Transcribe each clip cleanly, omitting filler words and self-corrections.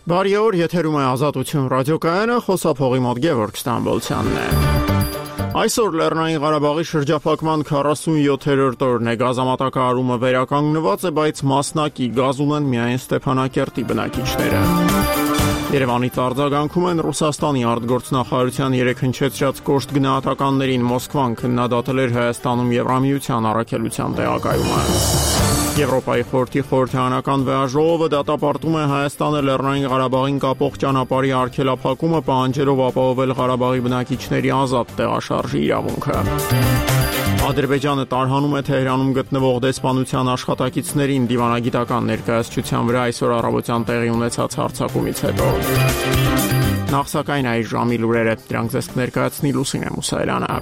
Բարի օր, եթերում է Ազատություն ռադիոկայանը, խոսափողի մոտ Գևորգ Ստամբոլցյանն է։ Այսօր Լեռնային Ղարաբաղի շրջափակման 47-րդ օրն է, գազամատակարարումը վերականգնված է, բայց մասնակի գազ ունեն միայն Ստեփանակերտի բնակիչները։ Երևանից արձագանքում են Ռուսաստանի արտգործնախարարության 3 հնչեցրած կոշտ գնահատականներին, Մոսկվան քննադատել էր Հայաստանում Եվրամիության առաքելության տեղակայումը։ Եվրոպայի խորհրդի խորհրդարանական վեաժողովը դատապարտում է Հայաստանը Լեռնային Ղարաբաղին կապող ճանապարհի արգելափակումը, պահանջելով ապահովել Ղարաբաղի բնակիչների ազատ տեղաշարժի իրավունքը։ Ադրբեջանը տարհանում է Թեհրանում գտնվող դեսպանության աշխատակիցներին դիվանագիտական ներկայացության վրա այսօր առավոտյան տեղի ունեցած հարձակումից հետո։ Նախ սակայն այս ժամի լուրերը, դրանք ձեզ կներկայացնի Լուսինե Մուսայելյանը։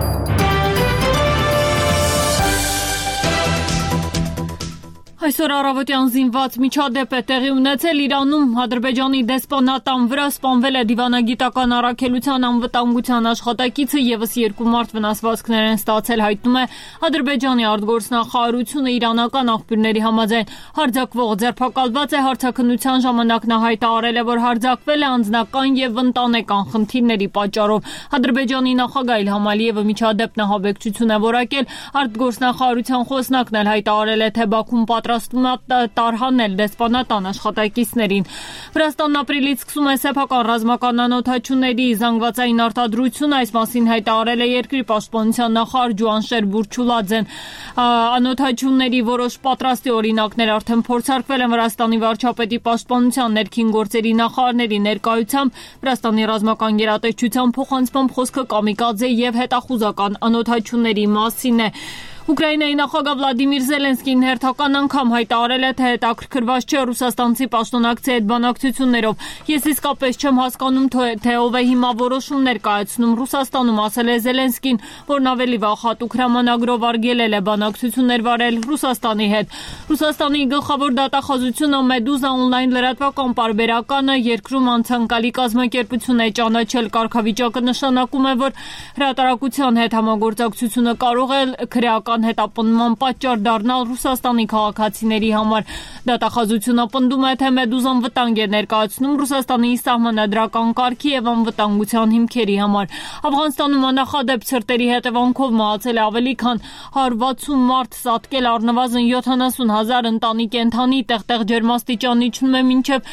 Այսօր առավոտյան զինված միջադեպ է տեղի ունեցել Իրանում, Ադրբեջանի դեսպանատան վրա սպանվել է դիվանագիտական առաքելության անվտանգության աշխատակիցը, ևս 2 մարդ վնասվածքներ են ստացել, հայտնում է Ադրբեջանի արտգործնախարարությունը իրանական աղբյուրների համաձայն։ Հարձակվող ձերբակալված է, հարցաքննության ժամանակ նա հայտարարել է, որ հարձակվել է անձնական եւ ընտանեկան խնդիրների պատճառով։ Ադրբեջանի նախագահ Իլհամ Ալիևը միջադեպն ահաբեկչություն է որակել, արտգործնախարարության խոսնակն էլ հայտարարել է, թե Բաքուն պատրաստվում է տարհանել դեսպանատան աշխատակիցներին։ Վրաստանն ապրիլից սկսում է սեփական ռազմական անօթաչուների զանգվածային արտադրությունը, այս մասին հայտարարել է երկրի պաշտպանության նախարար Ջուանշեր Բուրչուլաձեն։ Անօթաչուների որոշ պատրաստի օրինակներ արդեն փորձարկվել են Վրաստանի վարչապետի պաշտպանության ներքին գործերի նախարարների ներկայությամբ։ Վրաստանի ռազմական գերատեսչության փոխանցմամբ խոսքը կամիկադզե եւ հետախուզական անօթաչուների մասին է։ Ուկրաինայի նախագահ Վլադիմիր Զելենսկին հերթական անգամ հայտարարել է, թե հետաքրքրված չէ ռուսաստանցի պաշտոնակցի հետ բանակցություններով։ Ես իսկապես չեմ հասկանում, թե ով է հիմա որոշումներ կայացնում Ռուսաստանում, ասել է Զելենսկին, որն ավելի վաղ հատուկ հրամանագրով արգելել է բանակցություններ վարել Ռուսաստանի հետ։ Ռուսաստանի գլխավոր դատախազությունը Մեդուզա օնլայն լրատվական պարբերականը երկրում անցանկալի կազմակերպություն է ճանաչել։ Կարգավիճակը նշանակում է, որ հրատարակության հետ համագործակցությունը կարող է քրեական հետապնդման պատճառ դառնալ Ռուսաստանի քաղաքացիների համար։ Դատախազությունը պնդում է, թե Մեդուզան վտանգ է ներկայացնում Ռուսաստանի սահմանադրական կարգի եւ անվտանգության հիմքերի համար։ Աֆղանստանում աննախադեպ ցրտերի հետևանքով մահացել է ավելի քան 160 մարդ, սատկել առնվազն 70,000 ընտանիք, կենդանի, տեղտեղ ջերմաստիճան իջնում է մինչև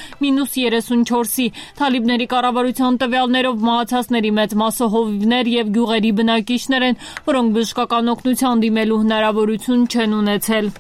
-34-ի։ Թալիբների կառավարության տվյալներով մահացածների մեծ մասը հովիվներ եւ գյուղերի բնակիչներ են, որոնք բժշկական օգնության դիմելու հնարավորություն չեն ունեցել։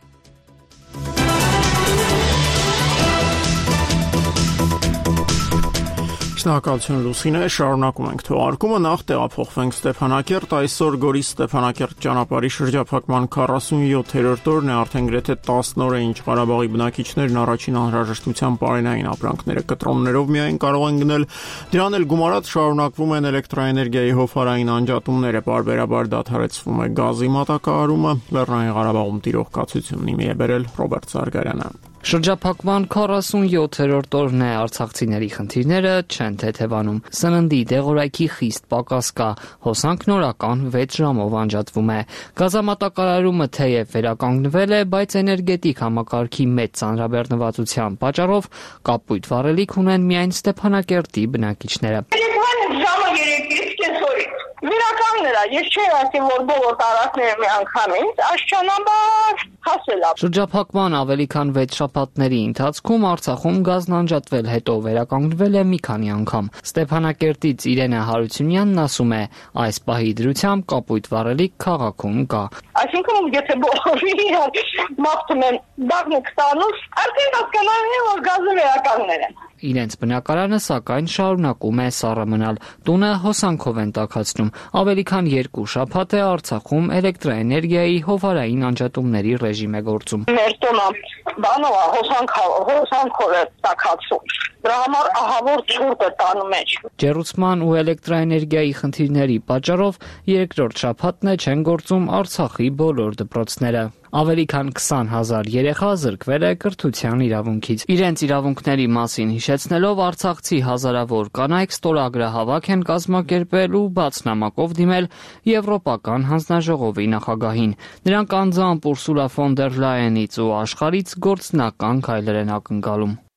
Շնորհակալություն Լուսինե, շարունակում ենք թողարկումը, նախ տեղափոխվենք Ստեփանակերտ, այսօր Գորիս Ստեփանակերտ ճանապարհի շրջափակման 47-րդ օրն է, արդեն գրեթե 10 օր է, ինչ Ղարաբաղի բնակիչներն առաջին անհրաժեշտության պարենային ապրանքները կտրոններով միայն կարող են գնել, դրան էլ գումարած շարունակվում են էլեկտրաէներգիայի հովհարային անջատումները, պարբերաբար դադարեցվում է գազի մատակարարումը, Լեռնային Ղարաբաղում տիրող կացությունն իմի է բերել Ռոբերտ Սարգարյանը։ Շրջափակման 47-րդ օրն է, արցախցիների խնդիրները չեն թեթևանում։ Սննդի դեղորայքի խիստ պակաս կա, հոսանք նորական 6 ժամով անջատվում է։ Գազամատակարարումը թեև վերականգնվել է, բայց էներգետիկ համակարգի մեծ ծանրաբեռնվածության պատճառով կապույտ վառելիք ունեն միայն Ստեփանակերտի բնակիչները։ Վերականգնել է, ես չէի ասում, որ բոլոր տարածքները միանգամից, աշճանաբար հասել է։ Շրջափակման ավելի քան 6 շաբաթների ընթացքում Արցախում գազն անջատվել, հետո վերականգնվել է մի քանի անգամ։ Ստեփանակերտից Իրենա Հարությունյանն ասում է, այս պահի դրությամբ կապույտ վառելիք քաղաքում կա։ Այսինքն, եթե բոլորին մաղթում են բաղնիկ ստանուց, արդեն հասկանալի է, որ գազը վերականգնել են։ Իրենց բնակարանը սակայն շարունակում է սառը մնալ, տունը հոսանքով են տաքացնում։ Ավելի քան 2 շաբաթ է Արցախում էլեկտրաէներգիայի հովհարային անջատումների ռեժիմ է գործում։ Մեր տունը բանով հոսանքով է տաքացում։ Դրա համար ահավոր ցուրտ է տանում մեջ։ Ջեռուցման ու էլեկտրաէներգիայի խնդիրների պատճառով երկրորդ շաբաթն է չեն գործում Արցախի բոլոր դպրոցները։ Ավելի քան 20,000 երեխա զրկվել է կրթության իրավունքից։ Իրենց իրավունքների մասին հիշեցնելով արցախցի հազարավոր կանայք ստորագրահավաք են կազմակերպել ու բաց նամակով դիմել Եվրոպական հանձնաժողովի նախագահին։ Նրանք անձամբ Ուրսուլա ֆոն դեր Լայենից ու աշխարհից գործնական քայլեր են ակնկալում։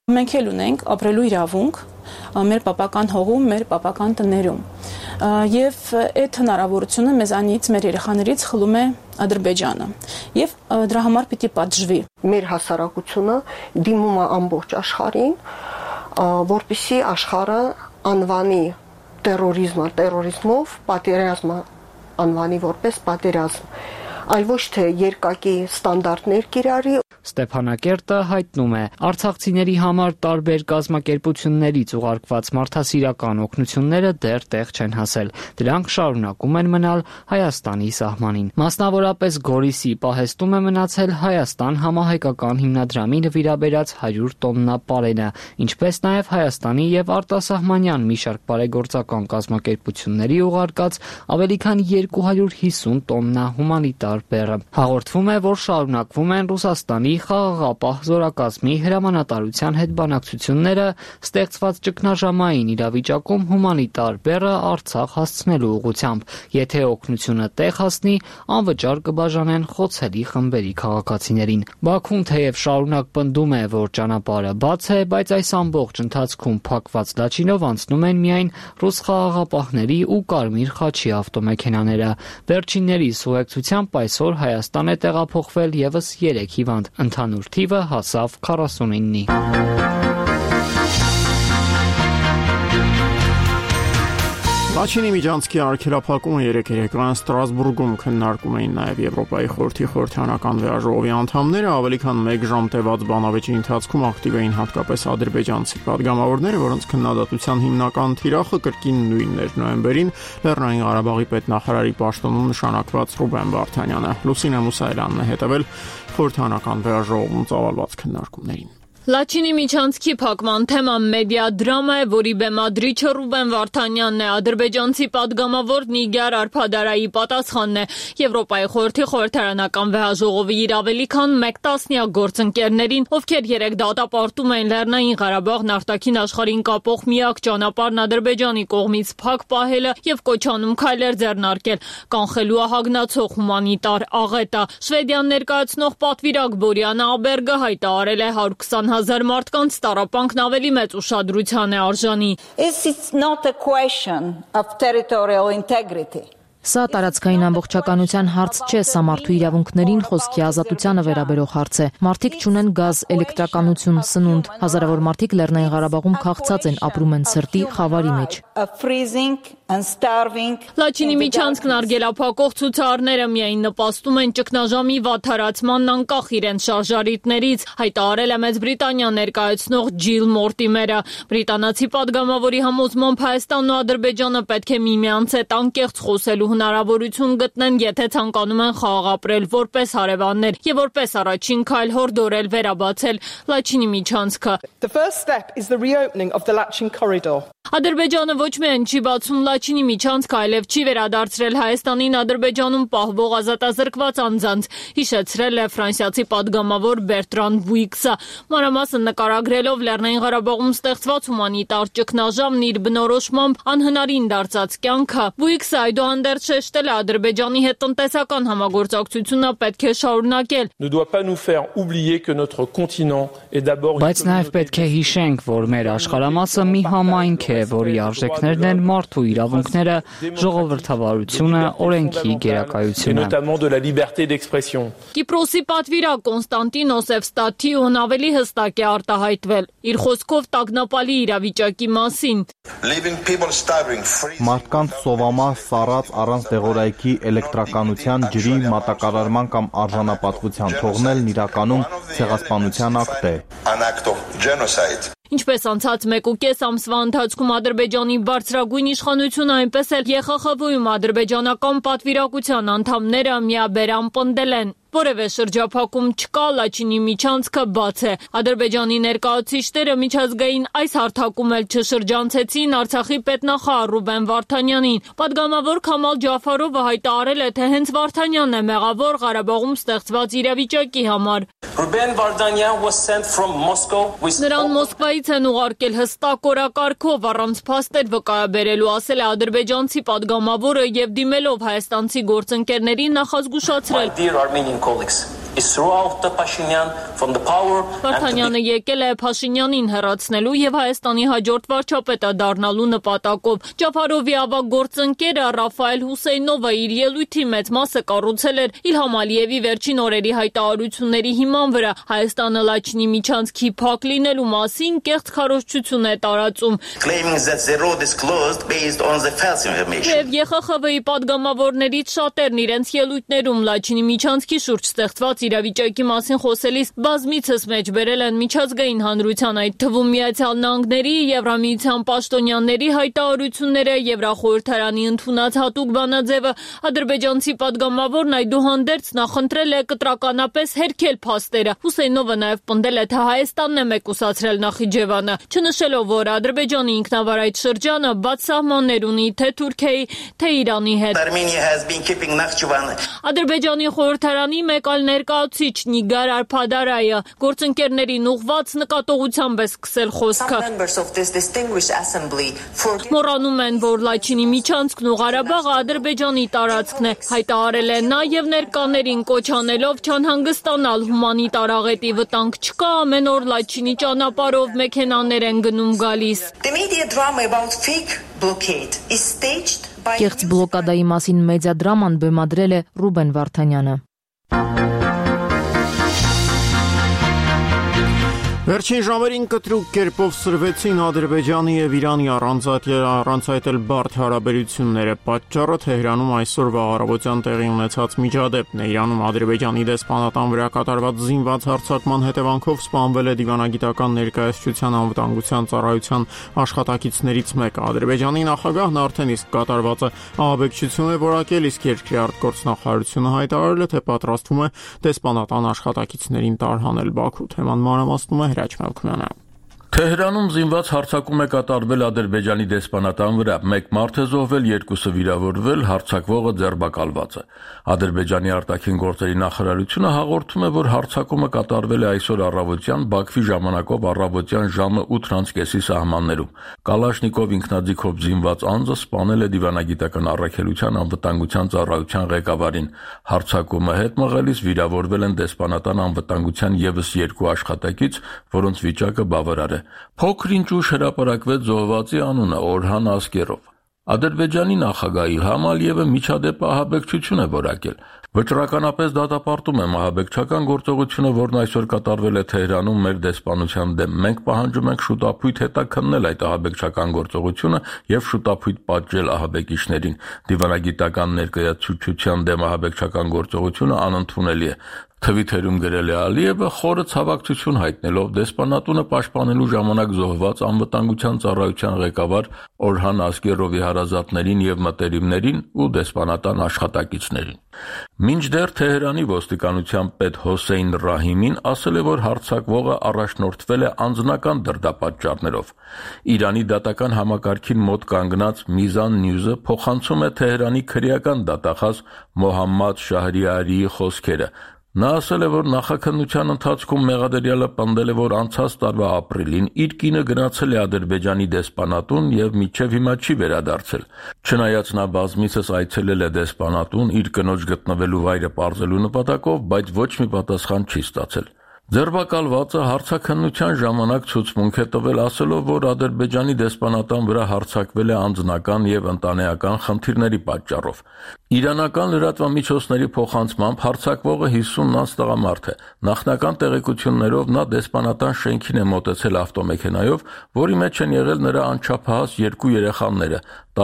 Մենք էլ ունենք ապրելու իրավունք մեր պապական հողում, մեր պապական տներում։ Եվ այդ հնարավորությունը մեզանից, մեր երեխաներից խլում է Ադրբեջանը։ Եվ դրա համար պիտի պատժվի։ Մեր հասարակությունը դիմում է ամբողջ աշխարհին, որպեսզի աշխարհը անվանի տերորիզմով, պատերազմը անվանի որպես պատերազմ, այլ ոչ թե երկակի ստանդարտներ կիրառի։ Ստեփանակերտը հայտնում է, արցախցիների համար տարբեր կազմակերպություններից ուղարկված մարդասիրական օգնությունները դեռ տեղ չեն հասել։ Դրանք շարունակում են մնալ Հայաստանի սահմանին։ Մասնավորապես Գորիսի պահեստում է մնացել Հայաստան համահայկական հիմնադրամի նվիրաբերած 100 տոննա պարենը, ինչպես նաև Հայաստանի եւ արտասահմանյան մի շարք բարեգործական կազմակերպությունների ուղարկած ավելի քան 250 տոննա հումանիտար բեռը։ Հաղորդվում է, որ շարունակվում են Ռուսաստանի խաղաղապահ զորակազմի հրամանատարության հետ բանակցությունները ստեղծված ճգնաժամային իրավիճակում հումանիտար բեռը Արցախ հասցնելու ուղղությամբ։ Եթե օգնությունը տեղ հասնի, անվճար կբաժանեն խոցելի խմբերի քաղաքացիներին։ Բաքուն թեև շարունակ պնդում է, որ ճանապարհը բաց է, բայց այս ամբողջ ընթացքում փակված լաչինով անցնում են միայն ռուս խաղաղապահների ու Կարմիր խաչի ավտոմեքենաները։ Վերջինների ուղեկցությամբ այսօր Հայաստան է տեղափոխվել եւս 3 հիվանդ։ Ընդհանուր թիվը հասավ 49-ի։ Լաչինի միջանցքի արգելափակումը երեկերեկվան Ստրասբուրգում քննարկում էին նաև Եվրոպայի խորհրդի խորհրդանական վեաժողովի անդամները, ավելի քան 1 ժամ տևած բանավեճի ընթացքում ակտիվ էին հատկապես ադրբեջանցի պատգամավորները, որոնց քննադատության հիմնական թիրախը կրկին նույնն էր նոյեմբերին Լեռնային Ղարաբաղի պետնախարարի պաշտոնում նշանակված Ռուբեն Վարդանյանը։ Լուսինե Մուսայելյանն է հետևել խորհրդանական վեաժողովում ծավալված քննարկումներին։ Լաչինի միջանցքի փակման թեման մեդիա դրամա է, որի բեմադրիչը Ռուբեն Վարդանյանն է, ադրբեջանցի պատգամավոր Նիգար Արփադարայի պատասխանն է։ Եվրոպայի խորհրդի խորհրդարանական վեաժողովի իր ավելի քան 1 տասնյակ գործընկերներին, ովքեր 3 դատապարտում էին Լեռնային Ղարաբաղն արտաքին աշխարհին կապող միակ ճանապարհն Ադրբեջանի կողմից փակ պահելը եւ կոչանում քայլեր ձեռնարկել, կանխելու ահագնացող հումանիտար աղետը։ Շվեդիան ներկայացնող պատվիրակ Բորիանա Աբերգը հայտարարել է 120,000 մարդկանց տառապանքն ավելի մեծ ուշադրության է արժանի։ It's not a question of territorial integrity. Սա տարածքային ամբողջականության հարց չէ, սա մարդու իրավունքներին, խոսքի ազատությանը վերաբերող հարց է։ Մարդիկ չունեն գազ, էլեկտրականություն, սնունդ։ Հազարավոր մարդիկ Լեռնային Ղարաբաղում քաղցած են, ապրում են սրտի խավարի մեջ։ Լաչինի միջանցքն արգելափակող ցուցարները միայն նպաստում են ճգնաժամի վատթարացմանն անկախ իրենց շարժարիտներից, հայտարարել է Մեծ Բրիտանիա ներկայացնող Ջիլ Մորտիմերը։ Բրիտանացի պատգամավորի համոզմամբ Հայաստանն ու Ադրբեջանը պետք է միմյանց հետ անկեղծ խոսելու հնարավորություն գտնեն, եթե ցանկանում են խաղաղ ապրել որպես հարևաններ եւ որպես առաջին քայլ հորդորել վերաբացել Լաչինի միջանցքը։ Ադրբեջանը ոչ միայն չի բացում Լաչինի միջանցքը, այլև չի վերադարձրել Հայաստանին Ադրբեջանում պահվող ազատազրկված անձանց, հիշեցրել է ֆրանսիացի պատգամավոր Բերտրան Բուիքսը։ Մանրամասն նկարագրելով Լեռնային Ղարաբաղում ստեղծված հումանիտար ճգնաժամն իր բնորոշմամբ անհնարին դարձած կյանքը, Բուիքսը այդուհանդերձ շեշտել է Ադրբեջանի հետ տնտեսական համագործակցությունը պետք է շարունակել։ Բայց նաև պետք է հիշենք, որ մեր աշխարհամասը մի համայնք է, որի արժեքներն են մարդու իրավունքները, ժողովրդավարությունը, օրենքի գերակայությունը։ Կիպրոսի պատվիրակ Կոնստանտինոս Էվստաթիոն ավելի հստակ է արտահայտվել իր խոսքով տագնապալի իրավիճակի մասին։ Մարդկանց սովամահ սառած առանց դեղորայքի էլեկտրականության, ջրի, մատակարարման կամ արժանապատվության թողնելն իրականում ցեղասպանության ակտ է։ Ինչպես անցած 1.5 ամսվա ընթացքում Ադրբեջանի բարձրագույն իշխանությունը, այնպես էլ ԵԽԽՎ-ում ադրբեջանական պատվիրակության անդամները միաբերան պնդել են։ Որևէ շրջափակում չկա, Լաչինի միջանցքը բաց է։ Ադրբեջանի ներկայացուցիչները միջազգային այս հարթակում էլ չշրջանցեցին Արցախի պետնախարար Ռուբեն Վարդանյանին։ Պատգամավոր Քամալ Ջաֆարովը հայտարարել է, թե հենց Վարդանյանն է մեղավոր Ղարաբաղում ստեղծված իրավիճակի համար։ Նրան Մոսկվայից են ուղարկել հստակ օրակարգով, առանց փաստեր վկայաբերելու, ասել է ադրբեջանցի պատգամավորը եւ դիմելով հայաստանցի գործընկերներին նախազգուշացրել։ Վարդանյանը եկել է Փաշինյանին հեռացնելու եւ Հայաստանի հաջորդ վարչապետը դառնալու նպատակով։ Ջաֆարովի ավագ գործընկերը Ռաֆայել Հուսեյնովը իր ելույթի մեծ մասը կառուցել էր Իլհամ Ալիևի վերջին օրերի հայտարարությունների հիման վրա։ Հայաստանը Լաչինի միջանցքի փակ լինելու մասին կեղծ քարոզչություն է տարածում։ Եվ ԵԽԽՎ-ի падգամավորներից շատերն իրենց ելույթներում Լաչինի միջանցքի շուրջ ստեղծված իրավիճակի մասին խոսելիս բազմիցս մեջ բերել են միջազգային հանրության, այդ թվում Միացյալ Նահանգների, Եվրամիության պաշտոնյաների հայտարարությունները, Եվրախորհրդարանի ընդունած հատուկ բանաձևը։ Ադրբեջանցի падգամավորն այդուհանդերձ նախընտրել է կտրականապես հերքել փաստերը։ Հուսեյնովը նաև պնդել է, թե Հայաստանն է մեկուսացրել Նախիջևանը, չնշելով, որ Ադրբեջանի ինքնավար այդ շրջանը բաց սահմաններ ունի թե Թուրքիայի, թե Իրանի հետ։ Ադրբեջանի խորհրդարանի մեկ այլ ներկայացուցիչ Նիգար Արփադարայը գործընկերներին ուղղված նկատողությամբ է սկսել խոսքը։ Մոռանում են, որ Լաչինի միջանցքն ու Ղարաբաղը Ադրբեջանի տարածքն է, հայտարարել է նա եւ ներկաներին կոչ անելով չանհանգստանալ, հումանիտար աղետի վտանգ չկա, ամեն օր Լաչինի ճանապարհով մեքենաներ են գնում գալիս։ Կեղծ բլոկադայի մասին մեդիադրաման բեմադրել է Ռուբեն Վարդանյանը։ Վերջին ժամերին կտրուկ կերպով սրվեցին Ադրբեջանի եւ Իրանի առանցայտել բարդ հարաբերությունները։ Պատճառը Թեհրանում այսօրվա առավոտյան տեղի ունեցած միջադեպն է։ Իրանում Ադրբեջանի դեսպանատան վրա կատարված զինված հարձակման հետևանքով սպանվել է դիվանագիտական ներկայացության անվտանգության ծառայության աշխատակիցներից մեկը։ Ադրբեջանի նախագահն արդեն իսկ կատարվածը ահաբեկչություն է որակել, իսկ երկրի արտգործնախարարությունը հայտարարել է, թե պատրաստվում է դեսպանատան աշխատակիցներին տարհանել Բաքու։ Թեման մանրամասնում է Հրաչ Մալքոյանը։ Թեհրանում զինված հարձակում է կատարվել Ադրբեջանի դեսպանատան վրա։ Մեկ մարդ է զոհվել, երկուսը վիրավորվել, հարձակվողը ձերբակալված է։ Ադրբեջանի արտաքին գործերի նախարարությունը հաղորդում է, որ հարձակումը կատարվել է այսօր առավոտյան Բաքվի ժամանակով առավոտյան ժամը 8:30-ի սահմաններում։ Կալաշնիկով ինքնաձիգով զինված անձը սպանել է դիվանագիտական առաքելության անվտանգության ծառայության ղեկավարին։ Հարձակումը հետ մղելիս վիրավորվել են դեսպանատան անվտանգության եւս 2 աշխատակից, որոնց վիճակը բավարար է։ Փոքր-ինչ ուշ հրապարակվեց զոհվածի անունը Օրհան Ասկերով։ Ադրբեջանի նախագահ Իլհամ Ալիևը միջադեպը ահաբեկչություն է որակել։ Վճռականապես դատապարտում եմ ահաբեկչական գործողությունը, որն այսօր կատարվել է Թեհրանում մեր դեսպանության դեմ։ Մենք պահանջում ենք շուտապույտ հետաքննել այդ ահաբեկչական գործողությունը եւ շուտապույտ պատժել ահաբեկիչներին։ Դիվանագիտական ներկայացուցչության դեմ ահաբեկչական գործողությունը անընդունելի է։ Թվիթերում գրել է Ալիևը, խորը ցավակցություն հայտնելով դեսպանատունը պաշտպանելու ժամանակ զոհված անվտանգության ծառայության ղեկավար Օրհան Ասկերովի հարազատներին եւ մտերիմներին ու դեսպանատան աշխատակիցներին։ Մինչդեռ Թեհրանի ոստիկանության պետ Հոսեյն Ռահիմին ասել է, որ հարձակվողը առաջնորդվել է անձնական դրդապատճառներով։ Իրանի դատական համակարգին մոտ կանգնած Միզան Նյուզը փոխանցում է Թեհրանի քրեական դատախազ Մոհամմադ Շահրիարիի խոսքերը։ Նա ասել է, որ նախաքննության ընթացքում մեղադերյալը պնդել է, որ անցած տարվա ապրիլին իր կինը գնացել է Ադրբեջանի դեսպանատուն եւ մինչեւ հիմա չի վերադարձել։ Չնայած նա բազմիցս այցելել է դեսպանատուն իր կնոջ գտնվելու վայրը պարզելու նպատակով, բայց ոչ մի պատասխան չի ստացել։ Ձերբակալվածը հարցաքննության ժամանակ ցուցմունք է տվել, ասելով, որ Ադրբեջանի դեսպանատան վրա հարձակվել է անձնական եւ ընտանեկան խնդիրների պատճառով։ Իրանական լրատվամիջոցների փոխանցմամբ հարձակվողը 50-ից տղամարդ է։ Նախնական տեղեկություններով նա դեսպանատան շենքին է մոտեցել ավտոմեքենայով, որի մեջ են եղել նրա անչափահաս 2 երեխաները՝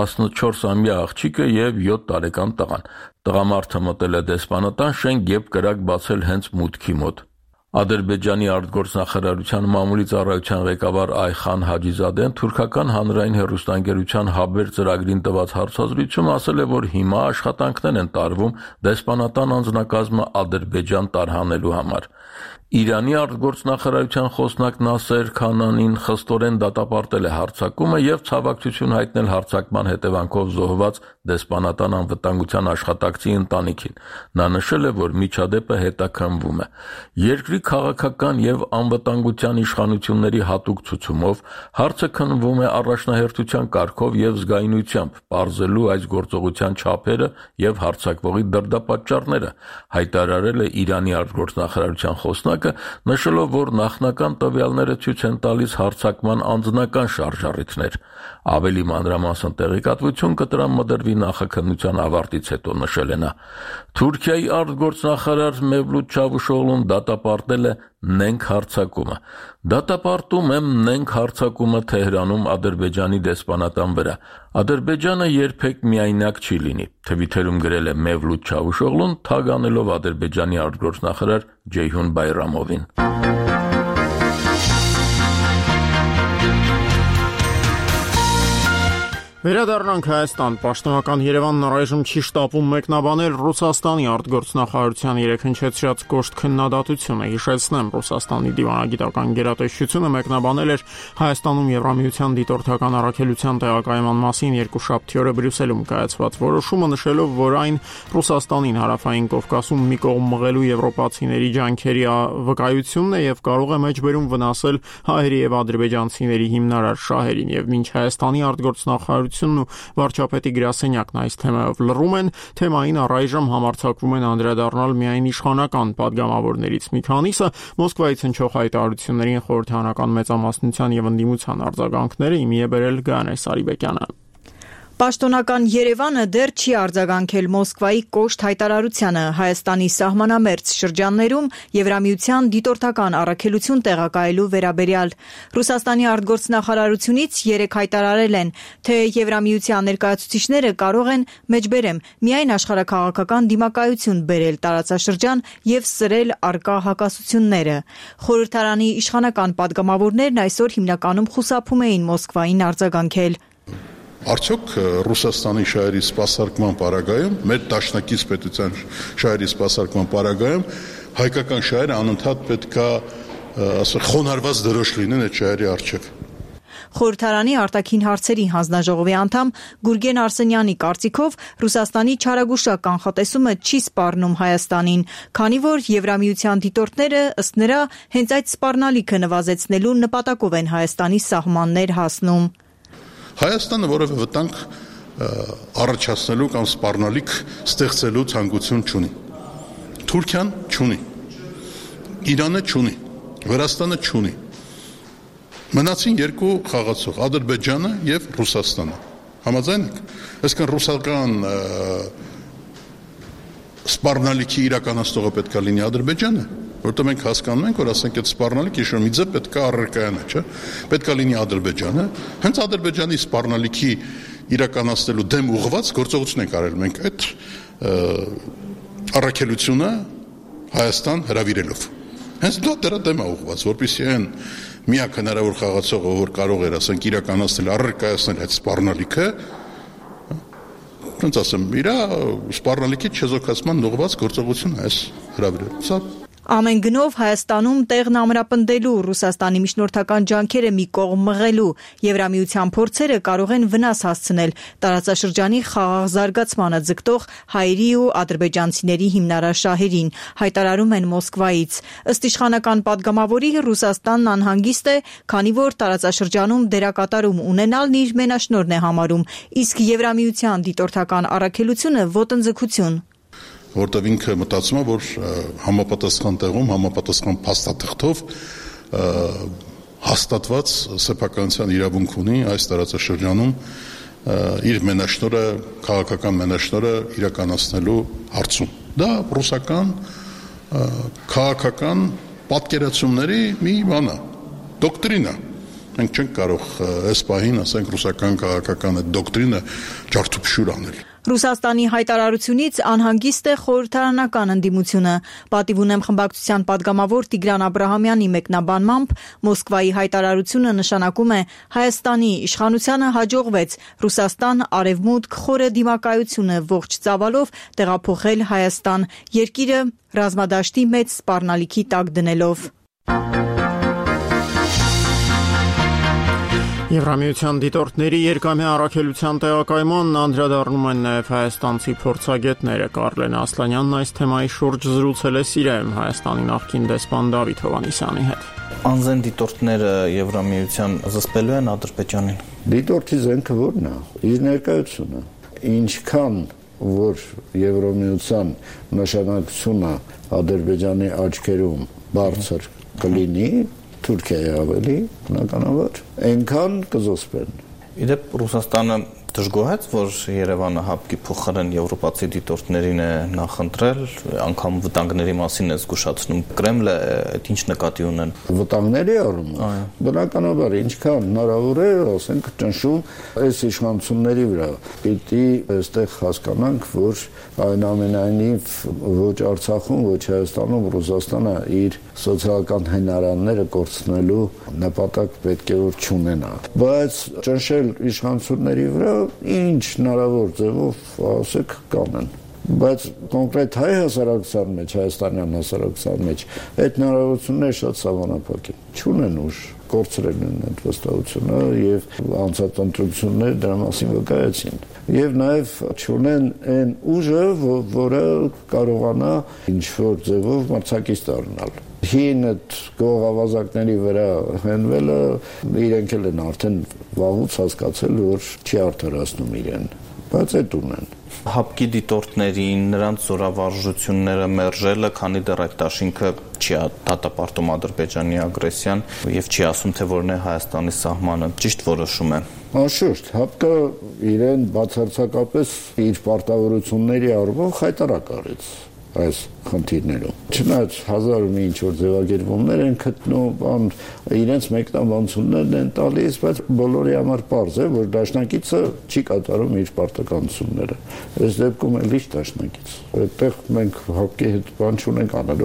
14-ամյա աղջիկը եւ 7 տարեկան տղան։ Տղամարդը մտել է դեսպանատան շենք եւ կրակ բացել հենց մուտքի մոտ։ Ադրբեջանի արտգործնախարարության մամուլի ծառայության ղեկավար Այխան Հաջիզադեն թուրքական հանրային հեռուստաընկերության Հաբեր ծրագրին տված հարցազրույցում ասել է, որ հիմա աշխատանքներ են տարվում դեսպանատան անձնակազմը Ադրբեջան տարհանելու համար։ Իրանի արտգործնախարարության խոսնակ Նասեր Քանանին խստորեն դատապարտել է հարձակումը եւ ցավակցություն հայտնել հարձակման հետևանքով զոհված դեսպանատան անվտանգության աշխատակցի ընտանիքին։ Նա նշել է, որ միջադեպը հետաքննվում է։ Երկրի քաղաքական եւ անվտանգության իշխանությունների հատուկ ցուցումով հարցը քննվում է առաջնահերթության կարգով եւ զգայունությամբ, պարզելու այս գործողության չափերը եւ հարձակվողի դրդապատճառները, հայտարարել է Իրանի արտգործնախարարության խոսնակ, նշելով, որ նախնական տվյալները ցույց են տալիս հարձակման անձնական շարժառիթներ։ Ավելի մանրամասն տեղեկատվություն կտրամադրվի նախաքննության ավարտից հետո, նշել է նա։ Թուրքիայի արտգործնախարար Մևլութ Չավուշօղլուն դատապարտել է նենք հարձակումը։ Դատապարտում եմ նենք հարձակումը Թեհրանում Ադրբեջանի դեսպանատան վրա։ Ադրբեջանը երբեք միայնակ չի լինի, թվիթերում գրել է Մևլութ Չավուշօղլուն, թագ անելով Ադրբեջանի արտգործնախարար Ջեյհուն Բայրամովին։ Վերադառնանք Հայաստան։ Պաշտոնական Երևանն առայժմ չի շտապում մեկնաբանել Ռուսաստանի արտգործնախարարության երեքնչեցրած կոշտ քննադատությունը։ Հիշեցնեմ, Ռուսաստանի դիվանագիտական գերատեսչությունը մեկնաբանել էր Հայաստանում Եվրամիության դիտորդական առաքելության տեղակայման մասին երկուշաբթի օրը Բրյուսելում կայացված որոշումը, նշելով, որ այն Ռուսաստանին հարավային Կովկասում մի կողմ մղելու եվրոպացիների ջանքերի վկայությունն է եւ կարող է մեջբերում վնասել հայերի եւ ադրբեջանցիների հիմնարար շահերին, եւ մինչ Հայաստանի արտգործնախարարությունն ու վարչապետի գրասենյակն այս թեմայով լռում են, թեմային առայժմ համարձակվում են անդրադառնալ միայն իշխանական падգամավորներից մի քանիսը, Մոսկվայից հնչող հայտարարություններին խորհրդարանական մեծամասնության եւ ընդդիմության արձագանքները իմի է բերել Գայանե Սարիբեկյանը։ Պաշտոնական Երևանը դեռ չի արձագանքել Մոսկվայի կոշտ հայտարարությանը Հայաստանի սահմանամերձ շրջաններում Եվրամիության դիտորդական առաքելություն տեղակայելու վերաբերյալ։ Ռուսաստանի արտգործնախարարությունից երեք հայտարարել են, թե Եվրամիության ներկայացուցիչները կարող են, մեջբերեմ, միայն աշխարհաքաղաքական դիմակայություն բերել տարածաշրջան եւ սրել արկա հակասությունները։ Խորհրդարանի իշխանական падգամավորներն այսօր հիմնականում խուսափում էին Մոսկվային արձագանքել։ Արդյոք Ռուսաստանի շահերի սպասարկման պարագայում, մեր դաշնակից պետության շահերի սպասարկման պարագայում հայկական շահերը անընդհատ պետքա խոնարհված դրոշ լինեն այդ շահերի առջև։ Խորհրդարանի արտաքին հարցերի հանձնաժողովի անդամ Գուրգեն Արսենյանի կարծիքով Ռուսաստանի չարագուշակ կանխատեսումը չի սպառնում Հայաստանին, քանի որ Եվրամիության դիտորդները ըստ նրա հենց այդ սպառնալիքը նվազեցնելու նպատակով են Հայաստանի սահմաններ հասնում։ Հայաստանը որևէ վտանգ առաջացնելու կամ սպառնալիք ստեղծելու ցանկություն չունի։ Թուրքիան չունի։ Իրանը չունի։ Վրաստանը չունի։ Մնացին երկու խաղացող՝ Ադրբեջանը եւ Ռուսաստանը։ Համաձայն եք։ Այսինքն ռուսական սպառնալիքի իրականացնողը պետքա լինի Ադրբեջանը, որտեղ մենք հասկանում ենք, որ ասենք այդ սպառնալիքը ինչ-որ մի ձև պետքա առերկայանա, չէ՞։ Պետքա լինի Ադրբեջանը, հենց Ադրբեջանի սպառնալիքի իրականացնելու դեմ ուղղված գործողություն ենք արել մենք այդ առաքելությունը Հայաստան հրավիրելով։ Հենց դրա դեմ է ուղղված, որպեսզի այն միակ հնարավոր խաղացողը, որ կարող էր, ասենք, իրականացնել, առերկայացնել այդ սպառնալիքը, ոնց ասեմ, իր սպառնալիքի չեզոքացման ուղղված գործողություն այս հրավիրել։ Սա Ամեն գնով Հայաստանում տեղն ամրապնդելու, Ռուսաստանի միջնորդական ջանքերը մի կողմ մղելու, Եվրամիության փորձերը կարող են վնաս հասցնել տարածաշրջանի խաղաղ զարգացմանը ձգտող հայերի ու ադրբեջանցիների հիմնարար շահերին, հայտարարում են Մոսկվայից։ Ըստ իշխանական падգամավորի Ռուսաստանն անհանգիստ է, քանի որ տարածաշրջանում դերակատարում ունենալն իր մենաշնորհն է համարում, իսկ Եվրամիության դիտորդական առաքելությունը ոտնձգություն։ Որտեղ ինքը մտածում է, որ համապատասխան տեղում, համապատասխան փաստաթղթով հաստատված սեփականության իրավունք ունի այս տարածաշրջանում իր մենաշնորհը, քաղաքական մենաշնորհը իրականացնելու հարցում։ Դա ռուսական քաղաքական պատկերացումների մի բան է, դոկտրին է։ Մենք չենք կարող այս պահին, ասենք, ռուսական քաղաքական այդ դոկտրինը ջարդուփշուր անել։ Ռուսաստանի հայտարարությունից անհանգիստ է խորհրդարանական ընդդիմությունը։ Պատիվ ունեմ խմբակցության падգամավոր Տիգրան Աբրահամյանի մեկնաբանմամբ Մոսկվայի հայտարարությունը նշանակում է Հայաստանի իշխանությանը հաջողվեց Ռուսաստան արևմուտք խորը դիմակայությունը ողջ ծավալով տեղափոխել Հայաստան, երկիրը ռազմադաշտի մեծ սպառնալիքի տակ դնելով։ Եվրամիության դիտորդների երկամյա առաքելության տեղակայմանն անդրադառնում են նաև հայաստանցի փորձագետները։ Կարլեն Ասլանյանն այս թեմայի շուրջ զրուցել է Սիրիայում Հայաստանի նախկին դեսպան Դավիթ Հովհաննիսյանի հետ։ Անձեն դիտորդները Եվրամիության զսպելու են Ադրբեջանին։ Դիտորդի զենքը ո՞րն է։ Իր ներկայությունը։ Ինչքան որ Եվրամիության նշանակությունը Ադրբեջանի աչքերում բարձր կլինի, Թուրքիայի ավելի բնականաբար, այնքան կզոսպեն։ Իդեպ Ռուսաստանը դժգոհեց, որ Երևանը հապկի փոխարեն եվրոպացի դիտորդներին է նախընտրել, անգամ վտանգների մասին է զգուշացնում։ Կրեմլը այդ ինչ նկատի ունեն։ Վտանգների առումով բնականաբար ինչքան հնարավոր է, ասենք, ճնշում այս իշխանությունների վրա։ Պիտի այստեղ հասկանանք, որ այնուամենայնիվ ոչ Արցախում, ոչ Հայաստանում Ռուսաստանը իր սոցիալական հնարանները կորցնելու նպատակ պետք է որ չունենա։ Բայց ճնշել իշխանությունների վրա ինչ հնարավոր ձևով ասեք կանեն, բայց կոնկրետ հայ հասարակության մեջ, հայաստանյան հասարակության մեջ այդ հնարավորությունները շատ սահմանափակ են, չունեն ուժ, կորցրել են այդ վստահությունը եւ անցած ընտրությունները դրա մասին վկայեցին եւ նաեւ չունեն այն ուժը, որը կարողանա ինչ-որ ձևով մրցակից դառնալ։ Հին այդ գողավազակների վրա հենվելը իրենք էլ են արդեն վաղուց հասկացել, որ չի արդարացնում իրեն, բայց այդ ունեն։ Հապկի դիտորդներին, նրանց զորավարժությունները մերժելը, քանի դեռ այդ դաշինքը չի դատապարտում Ադրբեջանի ագրեսիան եւ չի ասում, թե որն է Հայաստանի սահմանը, ճիշտ որոշում է։ Անշուշտ, հապկը իրեն բացարձակապես իր պարտավորությունների առումով խայտարակ արեց այս խնդիրներում։ Չնայած հազար մի ինչ-որ ձևակերպումներ են գտնում, իրենց մեկնաբանություններն են տալիս, բայց բոլորի համար պարզ է, որ դաշնակիցը չի կատարում իր պարտականությունները։ Այս դեպքում էլ ինչ դաշնակից։ Այդտեղ մենք հապկի հետ բան չունենք անելու։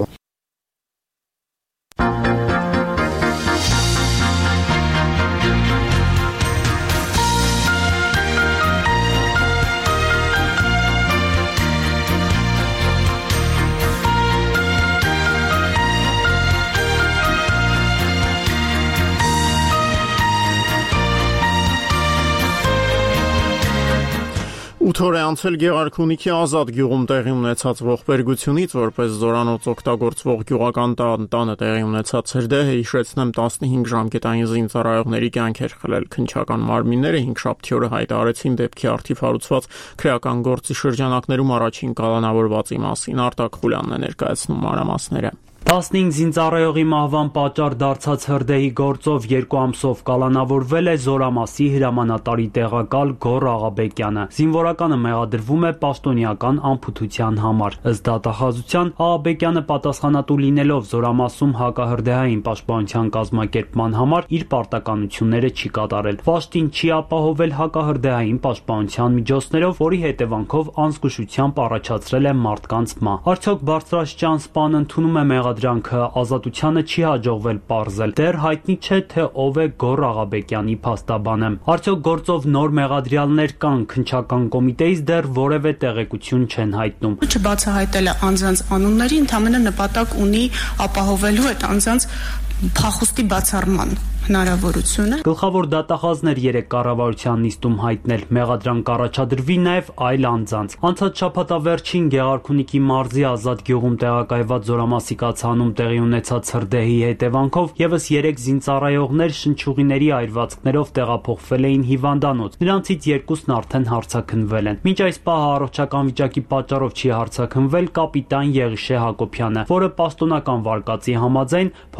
Ութ օր է անցել Գեղարքունիքի Ազատ գյուղում տեղի ունեցած ողբերգությունից, որպես զորանոց օգտագործվող գյուղական տանը տեղի ունեցած հրդեհը հիշեցնեմ 15 ժամկետային զինծառայողների կյանքեր խլել քնչական մարմինները 5-շաբթի օրը հայտարարեցին դեպքի արդիվ հարուցված քրեական գործի շրջանակներում առաջին կալանավորվածի մասին։ Արտակ Խուլյանն է ներկայացնում մանրամասները։ 15 զինծառայողի մահվան պատճառ դարձած հրդեհի գործով 2 ամսով կալանավորվել է Զորամասի հրամանատարի տեղակալ Գոռ Աղաբեկյանը։ Զինվորականը մեղադրվում է պաշտոնյական անփութության համար։ Ըստ դատախազության Աղաբեկյանը պատասխանատու լինելով Զորամասում հակահրդեհային պաշտպանության կազմակերպման համար իր պարտականությունները չի կատարել։ Վաշտին չի ապահովել հակահրդեհային պաշտպանության միջոցներով, որի հետևանքով անզգուշությամբ առաջացրել է մարդկանց մահ։ Արդյոք բարձրաստիճան սպան ընդունում է մեղադրանքը, ազատությանը չի հաջողվել պարզել։ Դեռ հայտնի չէ, թե ով է Գոռ Աղաբեկյանի փաստաբանը։ Արդյոք գործով նոր մեղադրյալներ կան, քնչական կոմիտեից դեռ որևէ տեղեկություն չեն հայտնում։ Չբացահայտելը անձանց անունների ընդհանրապես նպատակ ունի ապահովելու այդ անձանց փախուստի բացառման հնարավորությունը։ Գլխավոր դատախազներ 3 կառավարության նիստում հայտնել մեղադրանք առաջադրվի նաև այլ անձանց։ Անցած շաբաթավերջին Գեղարքունիքի մարզի Ազատ գյուղում տեղակայված Զորամասի կացանում տեղի ունեցած հրդեհի հետևանքով եւս 3 զինծառայողներ շնչուղիների այրվածքներով տեղափոխվել էին հիվանդանոց։ Նրանցից 2-ն արդեն հարցաքննվել են։ Մինչ այս պահը առողջական վիճակի պատճառով չի հարցաքննվել կապիտան Եղիշե Հակոբյանը, որը պաշտոնական վարկածի համաձայն փորձել է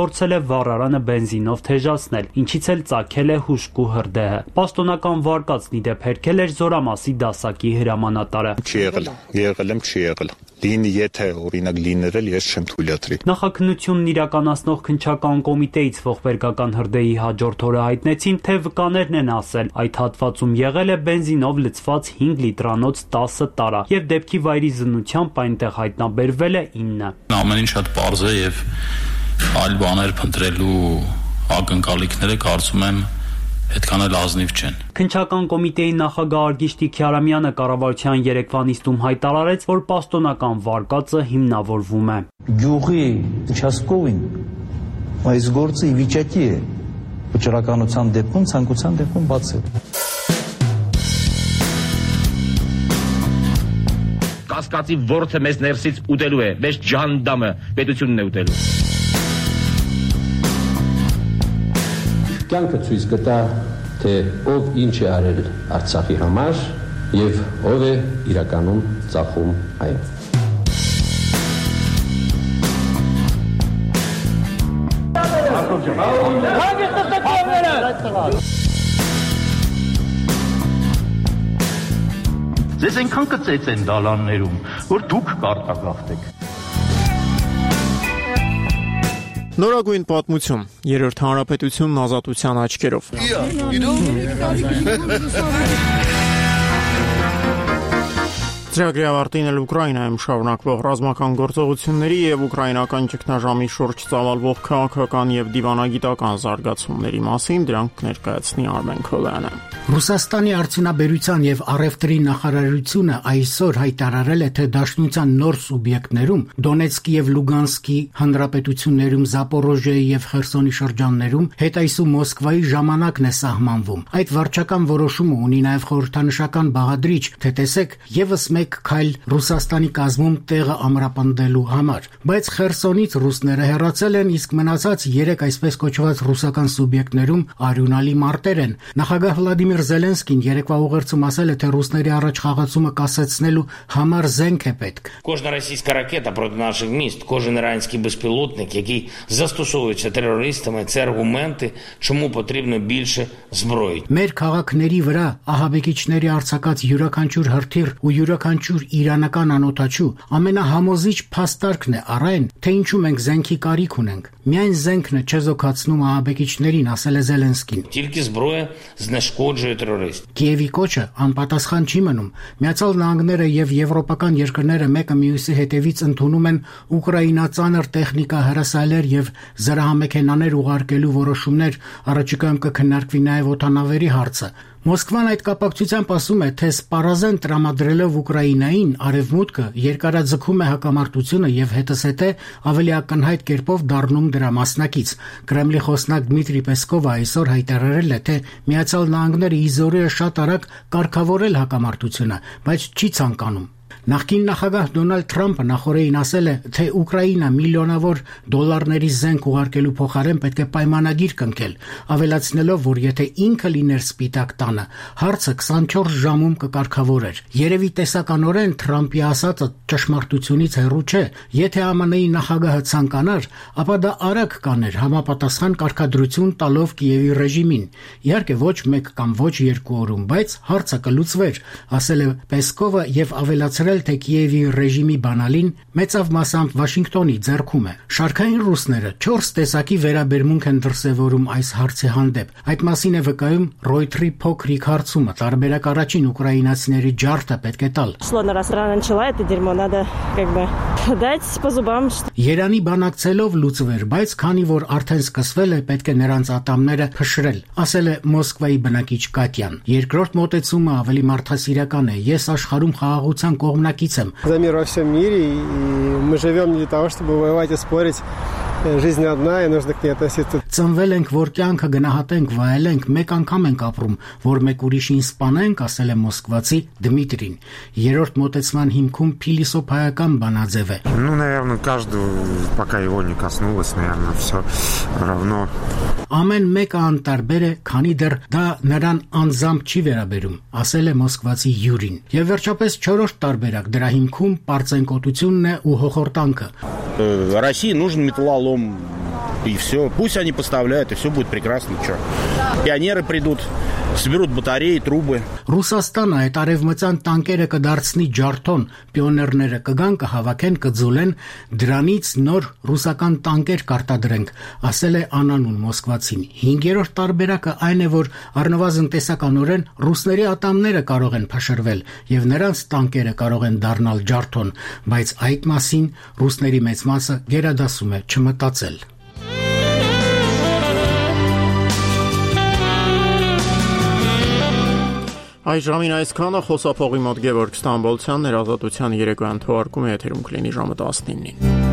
վառարանը բենզինով թեժացնել, ինչից էլ ծագել է հուժկու հրդեհը։ Պաշտոնական վարկածն ի դեպ հերքել էր Զորամասի դասակի հրամանատարը։ Եղել եմ, չի եղել։ Լինի, եթե օրինակ լինել, ես չեմ թույլատրի։ Նախաքննությունն իրականացնող քննչական կոմիտեից ողբերգական հրդեհի հաջորդ օրը հայտնեցին, թե վկաներն են ասել, այդ հատվածում եղել է բենզինով լցված 5 լիտրանոց 10 տարա, եւ դեպքի վայրի զննությամբ այնտեղ հայտնաբերվել է 9։ Ամեն ինչ շատ պարզ է եւ այլ բաներ փնտրելու ակնկալիքները կարծում եմ այդքան էլ ազնիվ չեն։ Քննչական կոմիտեի նախագահ Արգիշտի Քյարամյանը կառավարության երեկվա նիստում հայտարարեց, որ պաշտոնական վարկածը հիմնավորվում է։ Գյուղի участковին այս գործը ի վիճակի է վճռականության դեպքում, ցանկության դեպքում բացել։ Կասկածի ворթը մեզ ներսից ուտելու է, մեզ ջանդամը պետությունն է ուտելու։ Կյանքը ցույց կտա, թե ով ինչ է արել Արցախի համար եւ ով է իրականում ծախում այն։ Ձեզ այնքան կծեց են դալաններում, որ դուք կարտագաղթեք։ Նորագույն պատմություն, երրորդ հանրապետությունն ազատության աչքերով։ Ծրագրի ավարտին էլ Ուկրաինայում շարունակվող ռազմական գործողությունների եւ ուկրաինական ճգնաժամի շուրջ ծավալվող քաղաքական եւ դիվանագիտական զարգացումների մասին դրանք ներկայացնի Արմեն Քոլյանը։ Ռուսաստանի արդյունաբերության եւ առևտրի նախարարությունը այսօր հայտարարել է, թե Դաշնության նոր սուբյեկտներում Դոնեցկի եւ Լուգանսկի հանրապետություններում, Զապորոժիայի եւ Խերսոնի շրջաններում հետայսու Մոսկվայի ժամանակն է սահմանվում։ Այդ վարչական որոշումը ունի նաեւ խորհրդանշական բաղադրիչ, թե տեսեք եւս մեկ քայլ Ռուսաստանի կազմում տեղը ամրապնդելու համար, բայց Խերսոնից ռուսները հեռացել են, իսկ մնացած 3 այսպես կոչված ռուսական սուբյեկտներում արյունալի մարտեր են։ Նախագահ Վլադիմիր Զելենսկին երեկվա ուղերձում ասել է, թե ռուսների առաջ խաղացումը կասեցնելու համար զենք է պետք։ Кожна російська ракета проти наших міст, кожен іранський безпілотник, який застосовується терористами, це аргументи, чому потрібно більше зброї։ Մեր քաղաքների վրա ահաբեկիչների արձակած յուրաքանչյուր հրթիռ ու յուրաքանչյուր իրանական անօթաչու ամենահամոզիչ փաստարկն է առայն, թե ինչու մենք զենքի կարիք ունենք։ Միայն զենքն է չեզոքացնում ահաբեկիչներին, ասել է Զելենսկին։ Тільки зброя знешкоджує терористів։ Կիևի կոչը անպատասխան չի մնում։ Միացյալ Նահանգները եւ եվրոպական երկրները մեկը մյուսի հետևից ընդունում են ուկրաինացաներ տեխնիկա, հրասայլեր եւ զրահամեքենաներ ուղարկելու որոշումներ, առաջիկայում կքննարկվի նաեւ օդանավերի հարցը։ Մոսկվան այդ կապակցությամբ ասում է, թե սպառազեն տրամադրելով Ուկրաինային արևմուտքը երկարաձգում է հակամարտությունը եւ հետսետե ավելի ակնհայտ կերպով դառնում դրա մասնակից։ Կրեմլի խոսնակ Դմիտրի Պեսկովը այսօր հայտարարել է, թե Միացյալ Նահանգները իզորը շատ արագ կարգավորել հակամարտությունը, բայց չի ցանկանում։ Նախկին նախագահ Դոնալդ Թրամփը նախորդին ասել է, թե Ուկրաինա միլիոնավոր դոլարների զենք ուղարկելու փոխարեն պետք է պայմանագիր կնքել, ավելացնելով, որ եթե ինքը լիներ Սպիտակ տանը, հարցը 24 ժամում կկարգավորեր։ Երևի տեսականորեն Թրամփի ասածը ճշմարտությունից հեռու չէ։ Եթե ԱՄՆ-ի նախագահը ցանկանար, ապա դա արագ կաներ համապատասխան կարգադրություն տալով Կիևի ռեժիմին։ Իհարկե ոչ մեկ կամ ոչ երկու օրում, բայց հարցը կլուծվեր, ասել է Պեսկովը եւ ավելացրել, թե Կիևի ռեժիմի բանալին մեծավ մասամբ Վաշինգտոնի ձեռքում է։ Շարքային ռուսները 4 տեսակի վերաբերմունք են դրսևորում այս հարցի հանդեպ։ Այդ մասին է վկայում Ռոյթերի փոքրիկ հարցումը, տարբերակ առաջին ուկրաինացիների ջարդը պետք է տալ։ Երանի բանակցելով լուծվեր, բայց քանի որ արդեն սկսվել է, պետք է նրանց ատամները փշրել, ասել է Մոսկվայի բնակիչ Կատյան։ Երկրորդ մոտեցումը ավելի մարդասիրական է։ Ես աշխարհում խաղաղության կողմնակից եմ։ За мир во всем мире, и мы живем не для того, чтобы воевать и спорить. Жизнь одна, и нужно к ней относиться. Ծնվել ենք, որ կյանքը գնահատենք, վայելենք, մեկ անգամ ենք ապրում, որ մեկ ուրիշին սպանենք, ասել է մոսկվացի Դմիտրին։ Երրորդ մոտեցման հիմքում փիլիսոփայական բանաձև է։ Ну, наверное, каждого, пока его не коснулось, наверное, все равно. Ամեն մեկը անտարբեր է, քանի դեռ դա նրան անձամբ չի վերաբերում, ասել է մոսկվացի Յուրին։ Եվ վերջապես չորրորդ տարբերակ դրա հիմքում պարծենկոտությունն է ու հոխորտանքը։ России нужен металлолом, потом и все. Пусть они поставляют, и все будет прекрасно. Что? Пионеры придут, соберут батареи, трубы. Ռուսաստանը այդ արևմտյան տանկերը կդարձնի ջարդոն, պիոներները կգան, կհավաքեն, կձուլեն, դրանից նոր ռուսական տանկեր կարտադրենք, ասել է անանուն մոսկվացին։ 5-րդ տարբերակը այն է, որ առնվազն տեսականորեն ռուսների ատամները կարող են փշրվել եւ նրանց տանկերը կարող են դառնալ ջարդոն, բայց այդ մասին ռուսների մեծ մասը գերադասում է չմտածել։ Այս ժամին այսքանը խոսափողի մոտ Գևորգ Ստամբոլցյանն էր Ազատության երեկոյան թողարկումը եթերում կլինի ժամը 19-ին։